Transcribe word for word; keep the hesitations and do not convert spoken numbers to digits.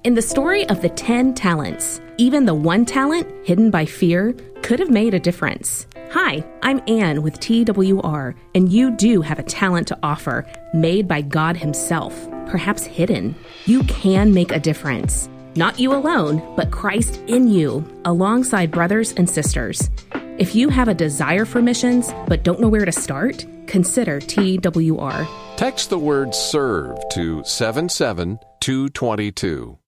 In the story of the ten talents, even the one talent hidden by fear could have made a difference. Hi, I'm Ann with T W R, and you do have a talent to offer, made by God Himself, perhaps hidden. You can make a difference. Not you alone, but Christ in you, alongside brothers and sisters. If you have a desire for missions, but don't know where to start, consider T W R. Text the word SERVE to seven seven two two two.